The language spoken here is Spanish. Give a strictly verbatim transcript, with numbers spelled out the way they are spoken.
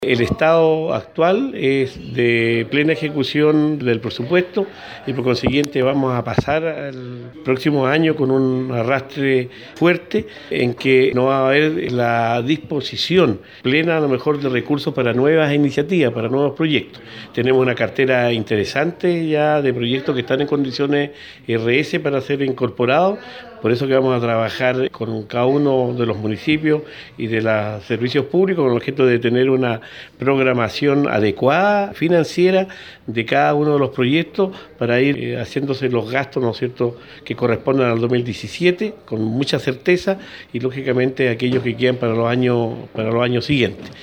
El estado actual es de plena ejecución del presupuesto y por consiguiente vamos a pasar al próximo año con un arrastre fuerte en que no va a haber la disposición plena a lo mejor de recursos para nuevas iniciativas, para nuevos proyectos. Tenemos una cartera interesante ya de proyectos que están en condiciones R S para ser incorporados, por eso que vamos a trabajar con cada uno de los municipios y de los servicios públicos con el objeto de tener una programación adecuada financiera de cada uno de los proyectos para ir eh, haciéndose los gastos, ¿no es cierto?, que correspondan al dos mil diecisiete con mucha certeza y lógicamente aquellos que quedan para los años para los años siguientes.